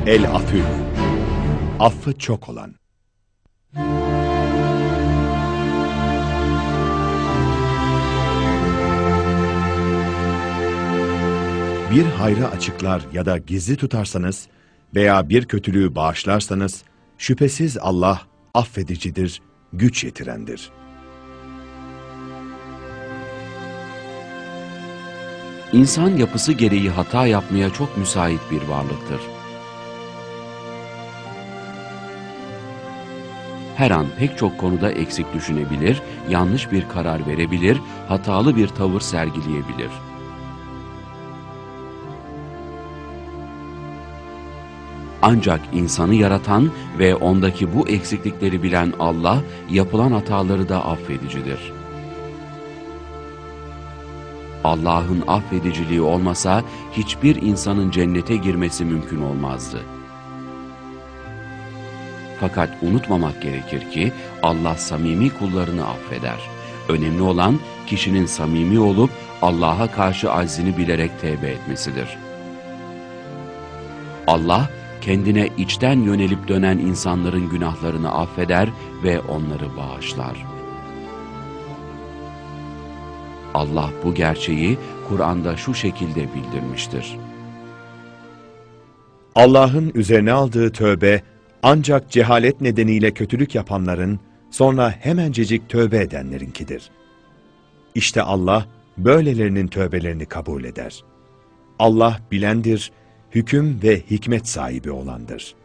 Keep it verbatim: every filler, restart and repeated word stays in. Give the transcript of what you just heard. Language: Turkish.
El-Afü, affı çok olan. Bir hayrı açıklar ya da gizli tutarsanız veya bir kötülüğü bağışlarsanız, şüphesiz Allah affedicidir, güç yetirendir. İnsan yapısı gereği hata yapmaya çok müsait bir varlıktır. Her an pek çok konuda eksik düşünebilir, yanlış bir karar verebilir, hatalı bir tavır sergileyebilir. Ancak insanı yaratan ve ondaki bu eksiklikleri bilen Allah, yapılan hataları da affedicidir. Allah'ın affediciliği olmasa, hiçbir insanın cennete girmesi mümkün olmazdı. Fakat unutmamak gerekir ki, Allah samimi kullarını affeder. Önemli olan, kişinin samimi olup, Allah'a karşı aczini bilerek tevbe etmesidir. Allah, kendine içten yönelip dönen insanların günahlarını affeder ve onları bağışlar. Allah bu gerçeği Kur'an'da şu şekilde bildirmiştir. Allah'ın üzerine aldığı tövbe, ancak cehalet nedeniyle kötülük yapanların, sonra hemencecik tövbe edenlerinkidir. İşte Allah, böylelerinin tövbelerini kabul eder. Allah bilendir, hüküm ve hikmet sahibi olandır.